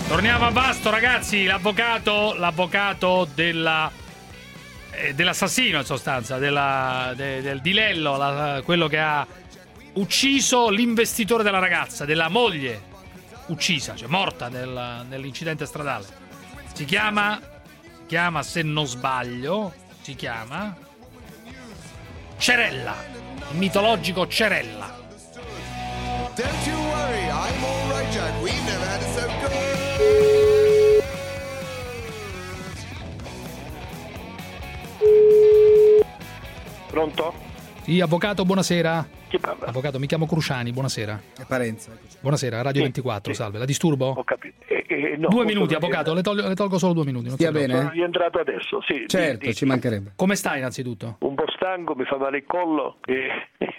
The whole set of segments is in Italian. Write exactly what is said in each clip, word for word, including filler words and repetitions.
Torniamo a Vasto, ragazzi. L'avvocato, l'avvocato della, eh, dell'assassino, in sostanza, della, de, del Di Lello, la, quello che ha ucciso l'investitore della ragazza, della moglie uccisa, cioè morta nel, nell'incidente stradale. Si chiama, si chiama, se non sbaglio, si chiama Cerella, il mitologico Cerella. Don't you worry, I'm all right, Jack. We've never had it so good. Pronto? Sì, avvocato, buonasera. Chi parla? Avvocato, mi chiamo Cruciani, buonasera. È Parenzo. Buonasera, Radio Sì, ventiquattro, sì. salve. La disturbo? Ho capito. Eh, eh, no, Due posso minuti, dire- avvocato, le tolgo, le tolgo solo due minuti. non Stia si preoccupi. bene? Sono rientrato adesso, sì. Certo, di- di- ci mancherebbe. Come stai innanzitutto? Un po' stanco, mi fa male il collo. E...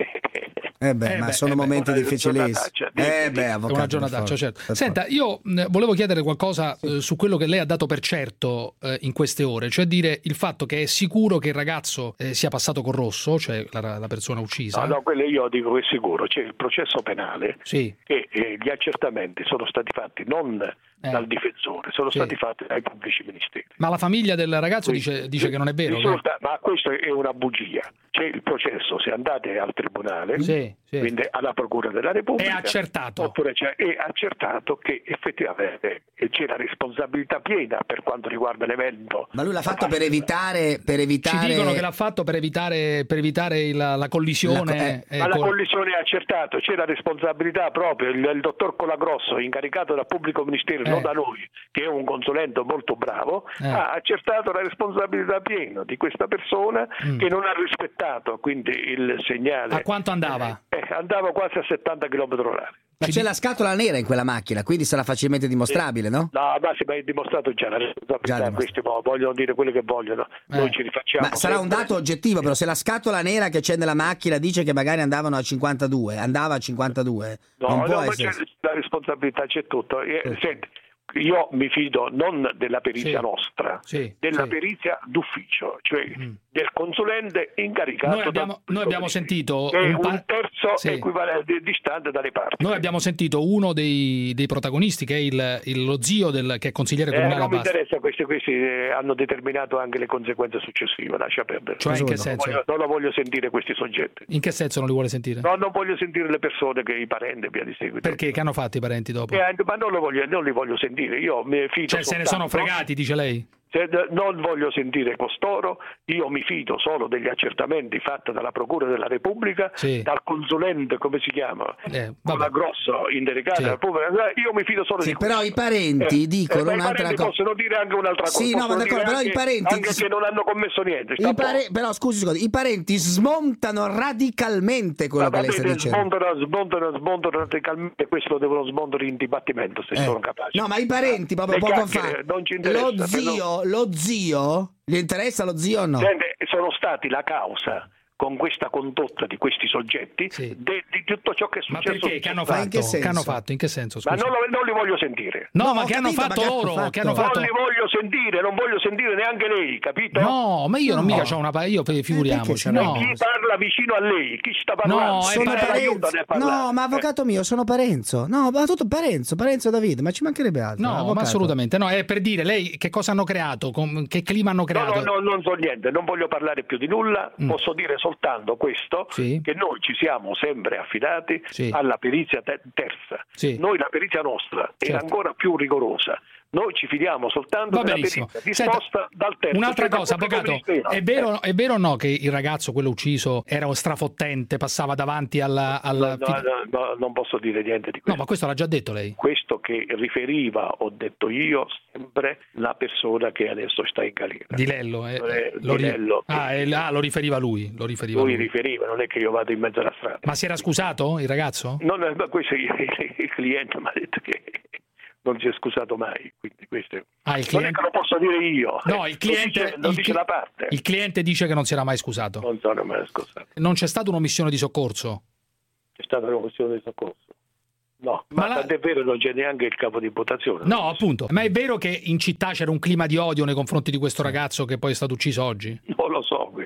Eh beh, Eh ma beh, sono eh beh, momenti una difficilissimi. giornataccia, Eh dimmi, beh, È avvocato. una per giornataccia, forza, certo. per Senta, io mh, volevo chiedere qualcosa eh, su quello che lei ha dato per certo eh, in queste ore, cioè dire il fatto che è sicuro che il ragazzo eh, sia passato col rosso, cioè la, la persona uccisa. No, no, quello io dico che è sicuro. C'è il processo penale Sì. e eh, gli accertamenti sono stati fatti non Eh. dal difensore, sono Sì. stati fatti dai pubblici ministeri. Ma la famiglia del ragazzo Quindi, dice, dice che non è vero. ci sono che- sta- Ma questo è una bugia. C'è il processo, se andate al tribunale, Sì, sì. quindi alla Procura della Repubblica, È accertato. oppure c'è, è accertato che effettivamente c'è la responsabilità piena per quanto riguarda l'evento. Ma lui l'ha fatto per evitare, per Ci evitare... dicono che l'ha fatto per evitare, per evitare il- la collisione. La- eh, Ma la col- collisione è accertato, c'è la responsabilità proprio, il, il dottor Colagrosso, incaricato dal pubblico ministero, Eh. non da noi, che è un consulente molto bravo, Eh. ha accertato la responsabilità piena di questa persona Mm. che non ha rispettato quindi il segnale. A quanto andava? Eh, andava quasi a settanta chilometri orari. Ma Ci c'è di- la scatola nera in quella macchina, quindi sarà facilmente dimostrabile, no? No, ma si è dimostrato già la Già responsabilità, dimostrato. questi mo- vogliono dire quello che vogliono, noi Eh. ci rifacciamo. Ma sarà un sempre. dato oggettivo, però se la scatola nera che c'è nella macchina dice che magari andavano a cinquantadue, andava a cinquantadue, No, non no, può ma essere... c'è la responsabilità, c'è tutto. Eh, senti, io mi fido non della perizia Sì. nostra, Sì, della sì. perizia d'ufficio, cioè Mm. del consulente incaricato. Noi abbiamo- dal- noi abbiamo sentito che è un un, pa- terzo Sì. equivalente distante dalle parti. Noi abbiamo sentito uno dei, dei protagonisti che è il, il- lo zio del, che è consigliere Eh, comunale a non mi Vasto. interessa, questi, questi eh, hanno determinato anche le conseguenze successive, lascia perdere. Cioè in che Cosa non, senso? voglio, non lo voglio sentire questi soggetti. In che senso non li vuole sentire? No, non voglio sentire le persone, che i parenti e via di seguito. Perché? Che hanno fatto i parenti dopo? Eh, ma non, lo voglio, non li voglio sentire, io mi fido Cioè se ne sono soltanto- fregati, dice lei? Se non voglio sentire costoro, io mi fido solo degli accertamenti fatti dalla Procura della Repubblica, Sì. dal consulente, come si chiama, Eh, con la vabbè. grosso indiricato Sì. della Repubblica, io mi fido solo Sì, di però questo. i parenti dicono eh, ma i un'altra parenti cosa. possono dire anche un'altra cosa. Sì, no, ma possono d'accordo, dire però i anche- parenti- anche che non hanno commesso niente. sta I a pare- posto. Però scusi, scusi, i parenti smontano radicalmente quello Ma che lei sta vedete, dicendo. smontano, smontano, smontano radicalmente, questo lo devono smontare in dibattimento se Eh. sono capaci. No, ma i parenti proprio Le poco chiacchiere fa. non ci interessa, Lo zio, lo zio, gli interessa lo zio o no? Sente, sono stati la causa con questa condotta di questi soggetti Sì. de- di tutto ciò che è Ma successo. perché? Che hanno Ma in fatto? che senso? Che hanno fatto? In che senso? Ma Scusi? non, lo- non li voglio sentire. No, No, ma ho che hanno capito, ma fatto che hanno loro? fatto? Che hanno fatto? Non li voglio sentire, non voglio sentire neanche lei, capito? No, ma io non No. mica c'ho una pa- io figuriamoci, perché no. Chi parla vicino a lei? Chi sta parlando? No, è Sono pare- Parenzo. aiutane a parlare. No, ma avvocato mio, sono Parenzo. No, ma tutto Parenzo, Parenzo Davide, ma ci mancherebbe altro. No, avvocato. ma assolutamente no, è per dire lei che cosa hanno creato, con- che clima hanno No, creato. no, no, non so niente, non voglio parlare più di nulla, Mm. posso dire soltanto questo, Sì. che noi ci siamo sempre affidati Sì. alla perizia te- terza. Sì. Noi la perizia nostra è Certo. ancora più rigorosa. Noi ci fidiamo soltanto Va della benissimo. perizia Senta, disposta dal terzo. un'altra cioè dal cosa, pubblico avvocato, ministero. è vero, è vero o no che il ragazzo, quello ucciso, era un strafottente, passava davanti alla... alla No, no, no, no, non posso dire niente di No, questo. ma questo l'ha già detto lei. Questo che riferiva, ho detto io, sempre la persona che adesso sta in galera. Di Lello. eh, Eh, lo Di ri- Lello. Ah, eh, ah, lo riferiva lui. Lo riferiva Lui lui. riferiva, non è che io vado in mezzo alla strada. Ma si era scusato il ragazzo? Non, ma questo il, il cliente mi ha detto che non si è scusato mai, quindi questo è- Ah, il non è cliente... che lo posso dire io. No, il Lo cliente, dice, lo il, dice cli- la parte. il cliente dice che non si era mai scusato. Non sono mai scusato. Non c'è stata un'omissione di soccorso? C'è stata una questione di soccorso. No, ma, Ma la- tant'è vero non c'è neanche il capo di imputazione. No, appunto. Ma è vero che in città c'era un clima di odio nei confronti di questo ragazzo che poi è stato ucciso oggi? Non lo so questo.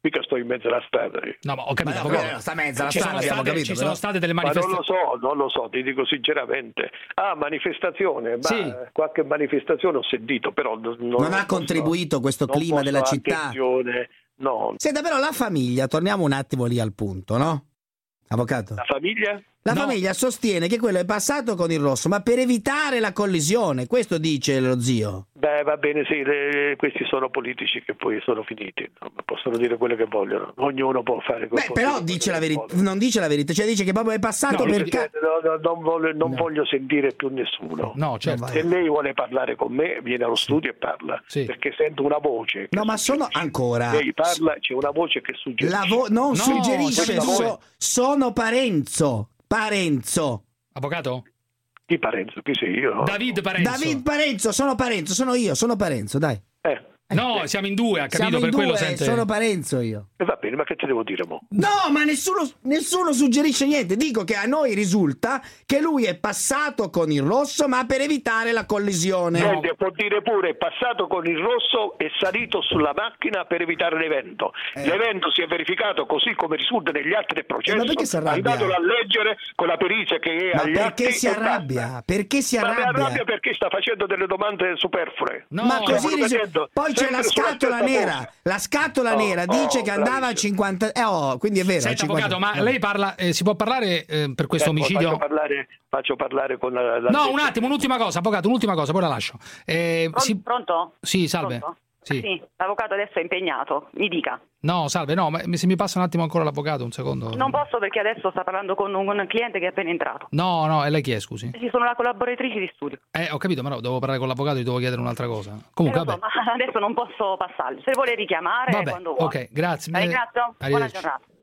mica sto in mezzo alla strada. No, ma ho capito, Ma no, avvocato. però sta mezza la ci strada, sono abbiamo state, capito, ci sono però. state delle Ma non lo manifestazioni. so, non lo so, ti dico sinceramente. Ah, manifestazione, ma Sì. qualche manifestazione ho sentito, però non, Non ha contribuito questo non clima posso, della città? attenzione, no. Senta, però la famiglia, torniamo un attimo lì al punto, no? Avvocato? La famiglia? La No. famiglia sostiene che quello è passato con il rosso, ma per evitare la collisione, questo dice lo zio. Beh, va bene, sì, le- questi sono politici che poi sono finiti, no? Possono dire quello che vogliono, ognuno può fare Beh, però dice la verità, verità. non dice la verità, cioè dice che proprio è passato No, per lui ca- No, no, non voglio, non No. voglio sentire più nessuno. No, certo. vai. Se lei vuole parlare con me, viene allo studio e parla, Sì. perché sento una voce. che No, ma sono suggerisce. ancora. Lei parla, c'è una voce che suggerisce. La vo- non No, suggerisce, siete due. so- sono Parenzo. Parenzo. Avvocato? Chi Parenzo? Chi sei io? David Parenzo. David Parenzo, sono Parenzo, sono io, sono Parenzo, dai. Eh, No, siamo in due, ha capito, Siamo in per quello due, sente... sono Parenzo io. e va bene, ma che te devo dire mo? No, ma nessuno, nessuno suggerisce niente. Dico che a noi risulta che lui è passato con il rosso, ma per evitare la collisione. Senti, può dire pure è passato con il rosso e salito sulla macchina per evitare l'evento. Eh. L'evento si è verificato così come risulta negli atti del processo. Eh, ma perché si arrabbia? Andatelo a leggere con la perizia che è Ma agli perché atti si e arrabbia? basta. Perché si Ma mi arrabbia? arrabbia perché sta facendo delle domande superflue. No, Ma così stiamo risu- vedendo poi c'è la sempre sulla scatola stessa nera. cosa. La scatola Oh, nera dice oh, che andava a bravissimo. cinquanta. Eh, oh, quindi è vero. Senta, a cinquanta. avvocato, ma lei parla, eh, si può parlare eh, per questo Ecco, omicidio? Faccio parlare, faccio parlare con la, la No, un attimo, un'ultima cosa, avvocato, un'ultima cosa, poi la lascio. Eh, Pronto? si- Pronto? Sì, salve. Pronto? Sì. l'avvocato adesso è impegnato, mi dica. No, salve, no, ma se mi passa un attimo ancora l'avvocato, un secondo. Non posso perché adesso sta parlando con un, con un cliente che è appena entrato. No, no, e lei chi è, scusi? Sì, sono la collaboratrice di studio. Eh, ho capito, ma no, devo parlare con l'avvocato, gli devo chiedere un'altra cosa. Eh, Comunque, lo so, vabbè. ma adesso non posso passargli. Se vuole richiamare Vabbè, quando vuole. ok, grazie. La ringrazio. Buona Arrivederci. giornata.